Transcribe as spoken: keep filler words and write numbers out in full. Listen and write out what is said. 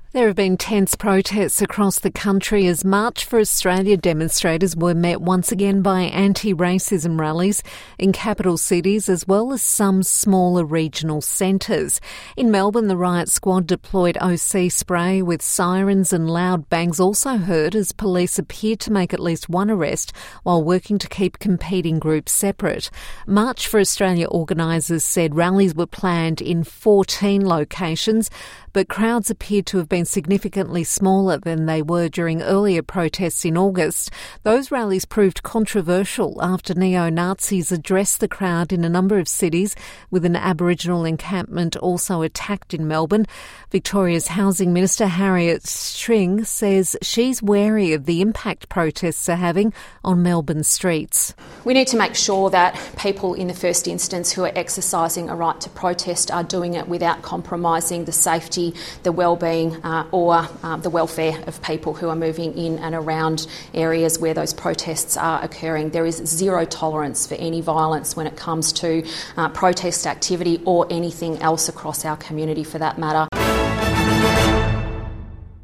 There have been tense protests across the country as March for Australia demonstrators were met once again by anti-racism rallies in capital cities as well as some smaller regional centres. In Melbourne, the riot squad deployed O C spray with sirens and loud bangs also heard as police appeared to make at least one arrest while working to keep competing groups separate. March for Australia organisers said rallies were planned in fourteen locations, but crowds appeared to have been significantly smaller than they were during earlier protests in August. Those rallies proved controversial after neo-Nazis addressed the crowd in a number of cities, with an Aboriginal encampment also attacked in Melbourne. Victoria's Housing Minister Harriet String says she's wary of the impact protests are having on Melbourne streets. We need to make sure that people in the first instance who are exercising a right to protest are doing it without compromising the safety, the well-being uh, or uh, the welfare of people who are moving in and around areas where those protests are occurring. There is zero tolerance for any violence when it comes to uh, protest activity or anything else across our community for that matter.